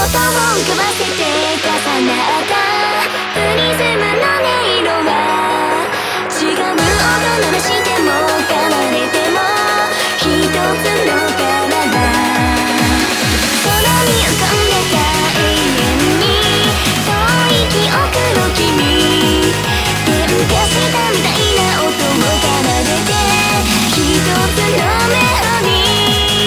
飛ばせて重なったプリズムの音色は違う音鳴らしても奏でても一つの体空に浮かんでた永遠に遠い記憶の君喧嘩したみたいな音を奏でて一つのメロディー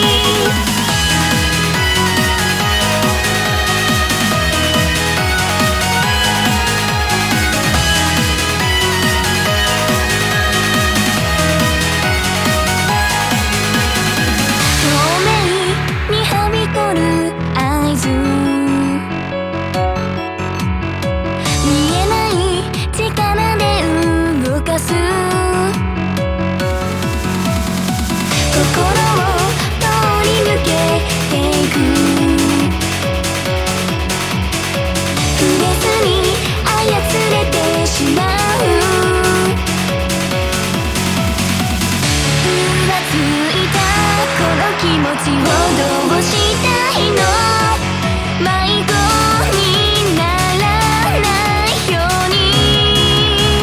気持ちをどうしたいの迷子にならないように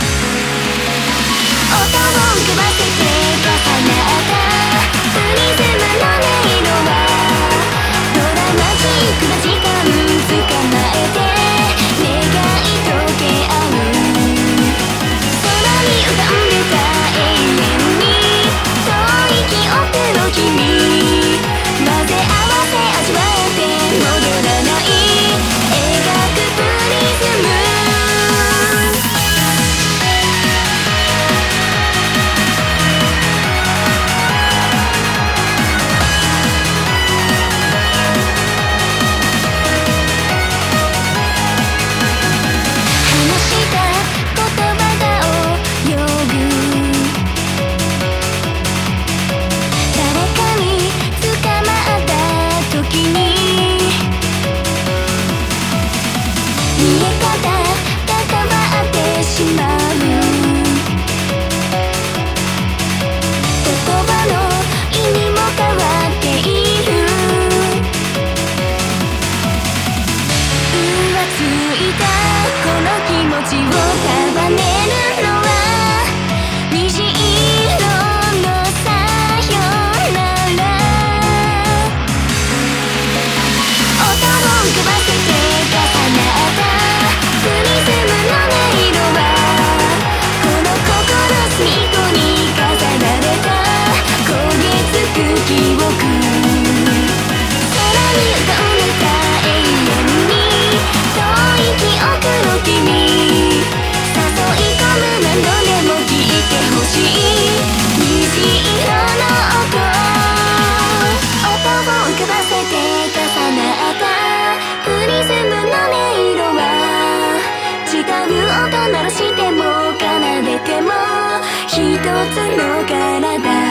音を飛ばせて重なったプリズムの音色はドラマチックな時間捕まえて願い溶け合う空に浮かんでた永遠に遠い記憶の君音鳴らしても奏でても一つの体